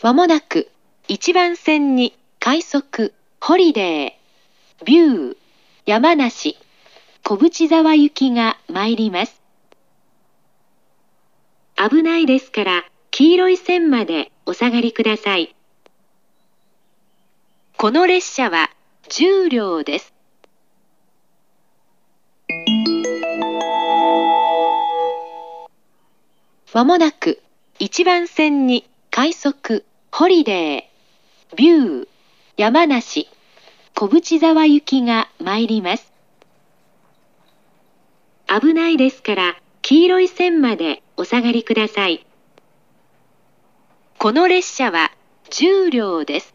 まもなく1番線に快速、ホリデー、ビュー、山梨、小淵沢行きが参ります。危ないですから黄色い線までお下がりください。この列車は10両です。まもなく1番線に快速、ホリデー、ビュー、山梨、小淵沢行きが参ります。危ないですから黄色い線までお下がりください。この列車は10両です。